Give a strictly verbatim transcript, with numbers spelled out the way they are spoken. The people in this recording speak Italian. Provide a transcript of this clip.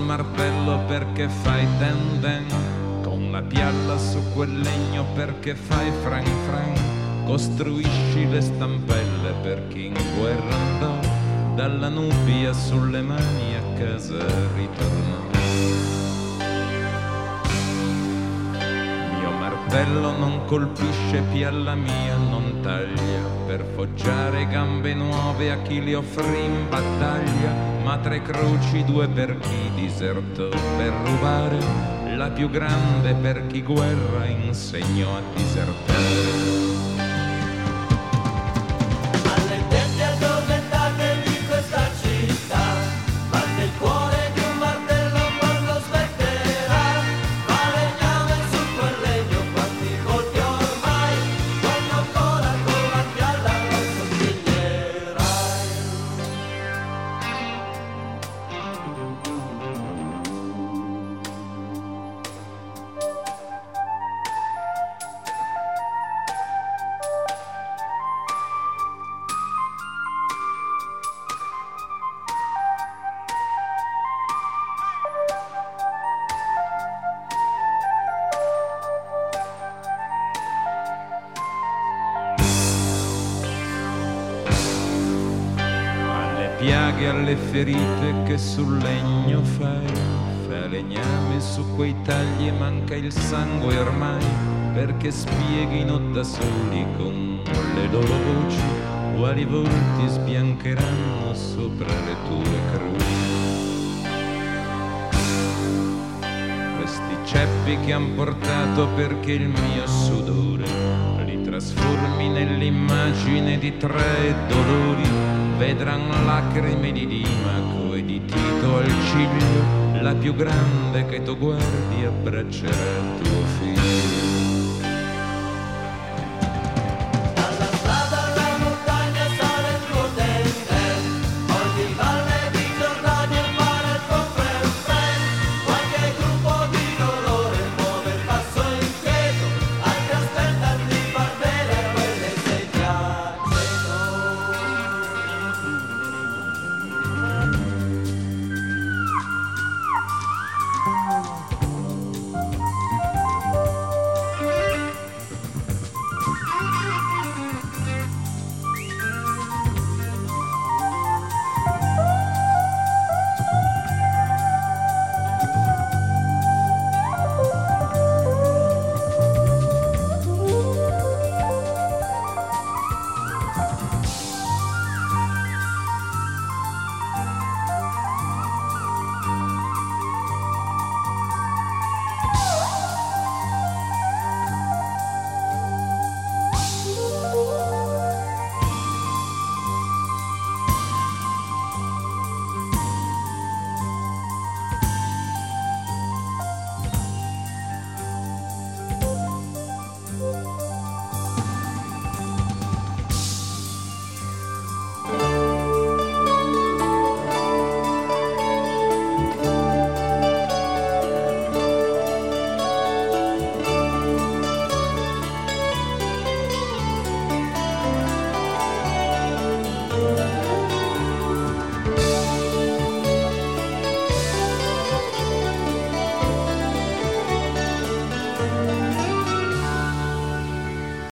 martello perché fai den den, con la pialla su quel legno perché fai fran fran, costruisci le stampelle per chi in guerra andò, dalla Nubia sulle mani a casa ritornò. Mio martello non colpisce, pialla mia non taglia, per foggiare gambe nuove a chi li offrì in battaglia, ma tre croci, due per chi disertò per rubare, la più grande per chi guerra insegnò a disertare. Piaghe alle ferite che sul legno fai, falegname su quei tagli e manca il sangue ormai, perché spieghino da soli con le loro voci quali volti sbiancheranno sopra le tue croci. Questi ceppi che han portato perché il mio sudore li trasformi nell'immagine di tre dolori, vedran lacrime di Dimaco e di Tito al ciglio, la più grande che tu guardi abbraccerà tuo figlio.